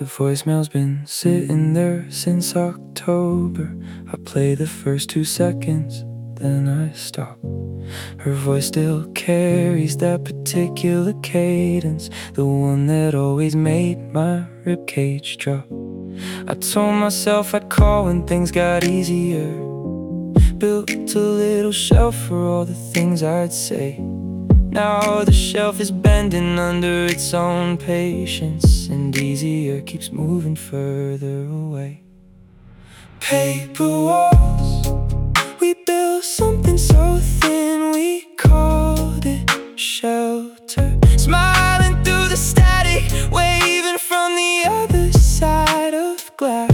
voicemail's been sitting there since October. I play the first 2 seconds, then I stop. Her voice still carries that particular cadence, the one that always made my ribcage drop. I told myself I'd call when things got easier, built a little shelf for all the things I'd say. Now the shelf is bending under its own patience, and easier keeps moving further away. Paper walls, we built something so thin we called it shelter. Smiling through the static, waving from the other side of glass.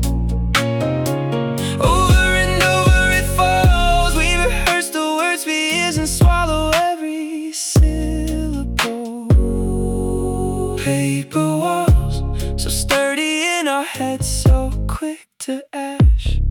Over and over it falls, we rehearse the words we use and swallow every syllable. Paper walls, so sturdy in our heads, so quick to ash.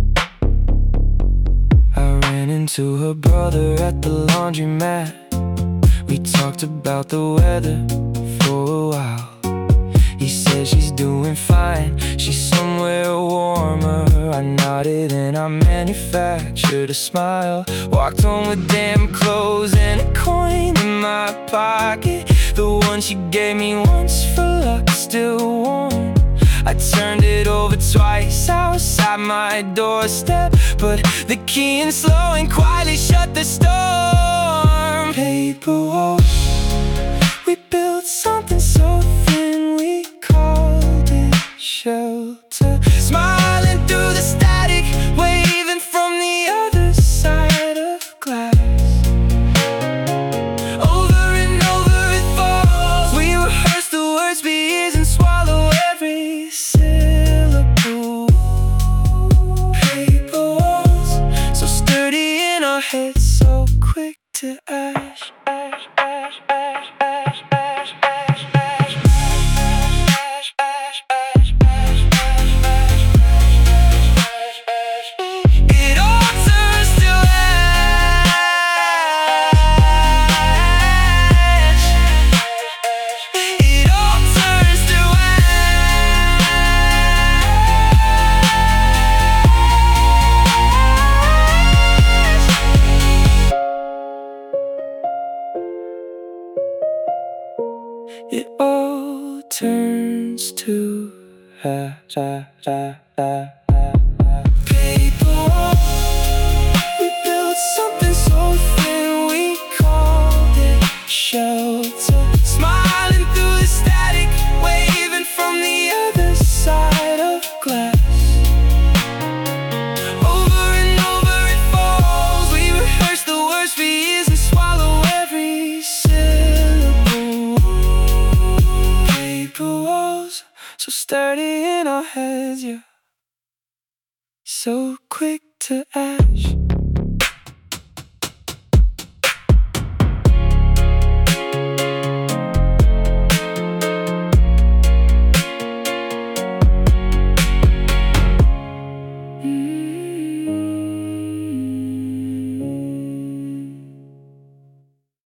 I ran into her brother at the laundromat. We talked about the weather for a while. He said she's doing fine, she's somewhere warmer. I nodded and I manufactured a smile. Walked home with damn clothes and a coin in my pocket, the one she gave me once for luck, still warm. I turned it over twice outside my doorstep, put the key in slow and quietly shut the storm. Paper walls, we built something so thin we called it shelter. Smiling through the static, waving from the other side of glass. Over and over it falls, we rehearse the words we use and swallow every syllable. Paper walls, so sturdy in our heads, so quick to ash. Ash, ash, ash, ash, ash, ash, ash, ash, ash, ash, ash, ash, ash. It all turns to ash. It all turns to ash. It all turns to ash. Paper walls, we built something so thin we called it shelter. Smiling through the static, waving from the other side of glass. Over and over it falls, we rehearse the words we use and swallow every syllable. Paper walls, so sturdy in our heads, yeah, so quick to ash.